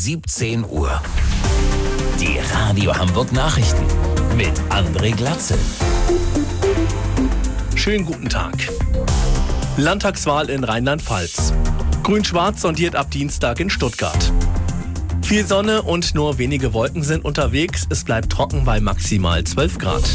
17 Uhr. Die Radio Hamburg Nachrichten mit André Glatzel. Schönen guten Tag. Landtagswahl in Rheinland-Pfalz. Grün-Schwarz sondiert ab Dienstag in Stuttgart. Viel Sonne und nur wenige Wolken sind unterwegs. Es bleibt trocken bei maximal 12 Grad.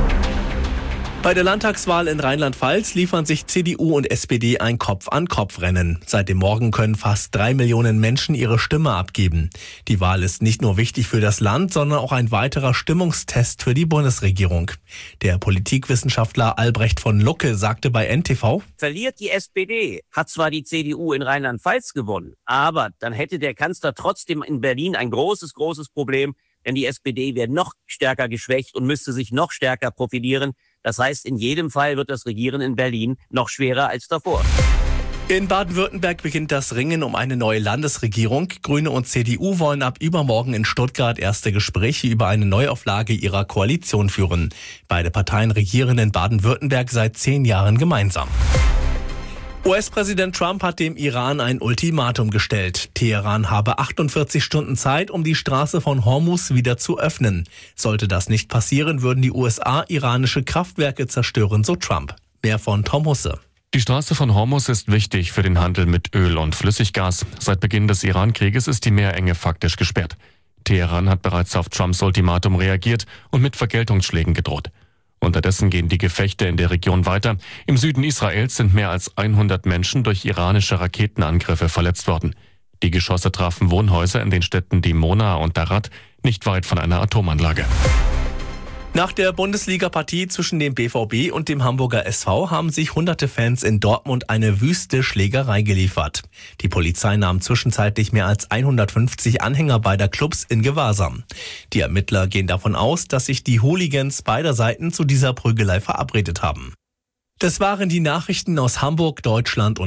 Bei der Landtagswahl in Rheinland-Pfalz liefern sich CDU und SPD ein Kopf-an-Kopf-Rennen. Seit dem Morgen können fast 3 Millionen Menschen ihre Stimme abgeben. Die Wahl ist nicht nur wichtig für das Land, sondern auch ein weiterer Stimmungstest für die Bundesregierung. Der Politikwissenschaftler Albrecht von Lucke sagte bei NTV: Verliert die SPD, hat zwar die CDU in Rheinland-Pfalz gewonnen, aber dann hätte der Kanzler trotzdem in Berlin ein großes Problem, denn die SPD wäre noch stärker geschwächt und müsste sich noch stärker profilieren. Das heißt, in jedem Fall wird das Regieren in Berlin noch schwerer als davor. In Baden-Württemberg beginnt das Ringen um eine neue Landesregierung. Grüne und CDU wollen ab übermorgen in Stuttgart erste Gespräche über eine Neuauflage ihrer Koalition führen. Beide Parteien regieren in Baden-Württemberg seit 10 Jahren gemeinsam. US-Präsident Trump hat dem Iran ein Ultimatum gestellt. Teheran habe 48 Stunden Zeit, um die Straße von Hormuz wieder zu öffnen. Sollte das nicht passieren, würden die USA iranische Kraftwerke zerstören, so Trump. Mehr von Tom Husse. Die Straße von Hormuz ist wichtig für den Handel mit Öl und Flüssiggas. Seit Beginn des Iran-Krieges ist die Meerenge faktisch gesperrt. Teheran hat bereits auf Trumps Ultimatum reagiert und mit Vergeltungsschlägen gedroht. Unterdessen gehen die Gefechte in der Region weiter. Im Süden Israels sind mehr als 100 Menschen durch iranische Raketenangriffe verletzt worden. Die Geschosse trafen Wohnhäuser in den Städten Dimona und Darat, nicht weit von einer Atomanlage. Nach der Bundesliga-Partie zwischen dem BVB und dem Hamburger SV haben sich hunderte Fans in Dortmund eine wüste Schlägerei geliefert. Die Polizei nahm zwischenzeitlich mehr als 150 Anhänger beider Clubs in Gewahrsam. Die Ermittler gehen davon aus, dass sich die Hooligans beider Seiten zu dieser Prügelei verabredet haben. Das waren die Nachrichten aus Hamburg, Deutschland und